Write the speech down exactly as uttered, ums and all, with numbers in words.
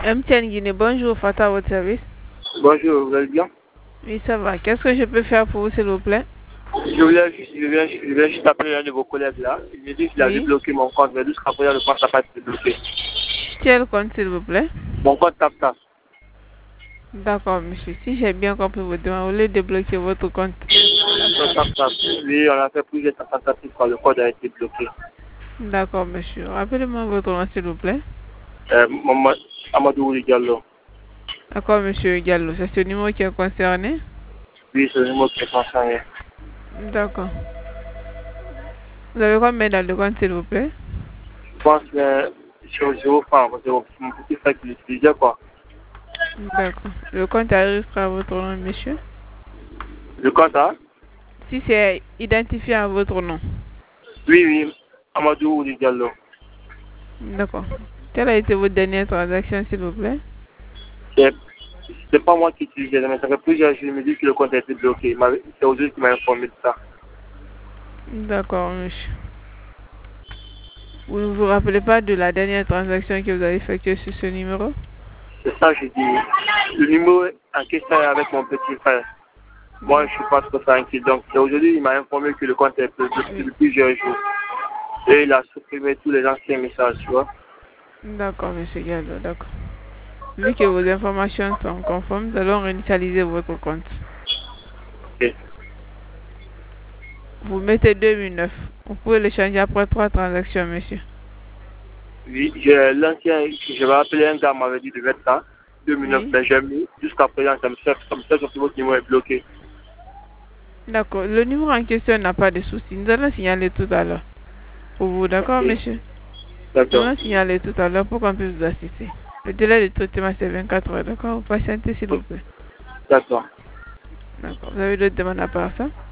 M T N Guinée, bonjour, Fata à votre service. Bonjour, vous allez bien? Oui, ça va. Qu'est-ce que je peux faire pour vous, s'il vous plaît? Je voulais juste, je viens, je viens juste appeler un de vos collègues là. Il me dit qu'il a Oui. dû bloquer mon compte, mais jusqu'à présent, le compte n'a pas été bloqué. Quel compte, s'il vous plaît? Mon compte tape tape. D'accord, monsieur. Si j'ai bien compris votre demande, vous voulez débloquer votre compte. Mon compte tape tape. Oui, on a fait plusieurs tentatives quand le code a été bloqué. D'accord, monsieur. Rappelez-moi votre nom, s'il vous plaît. Euh, Maman, Amadou Ouli Diallo. D'accord, monsieur Diallo. C'est ce numéro qui est concerné? Oui, c'est le numéro qui est concerné. D'accord. Vous avez combien dans le compte, s'il vous plaît? Je pense que sur zéro franc, c'est mon petit frère qui l'utilisait quoi. D'accord. Le compte enregistré à votre nom, monsieur? Le compte a? Si c'est identifié à votre nom. Oui, oui, Amadou Ouli Diallo. D'accord. Quelle a été votre dernière transaction, s'il vous plaît? C'est c'est pas moi qui utilisais, mais ça fait plusieurs jours, il me dit que le compte a été bloqué. Il m'avait- C'est aujourd'hui qu'il m'a informé de ça. D'accord, monsieur. Vous ne vous rappelez pas de la dernière transaction que vous avez effectuée sur ce numéro? C'est ça, j'ai dit. Le numéro en question est avec mon petit frère. Moi, je suis pas trop tranquille. Donc, c'est aujourd'hui, il m'a informé que le compte est bloqué depuis plusieurs jours. Et il a supprimé tous les anciens messages, tu vois. D'accord, monsieur Gallo, d'accord. Vu que vos informations sont conformes, nous allons réinitialiser votre compte. Ok. Vous mettez deux mille neuf. Vous pouvez le changer après trois transactions, monsieur. Oui, j'ai l'ancien, je vais appeler un gars, m'avait dit de mettre ça. deux mille neuf, Oui. mais j'ai mis. Jusqu'à présent, ça me sert, ça me sert sur votre numéro est bloqué. D'accord. Le numéro en question n'a pas de souci. Nous allons signaler tout à l'heure. Pour vous, d'accord, Ok. monsieur? Nous D'accord. allons signaler tout à l'heure pour qu'on puisse vous assister. Le délai de traitement, c'est vingt-quatre heures, d'accord? Vous patientez, s'il vous plaît. D'accord. D'accord. Vous avez d'autres demandes à part ça?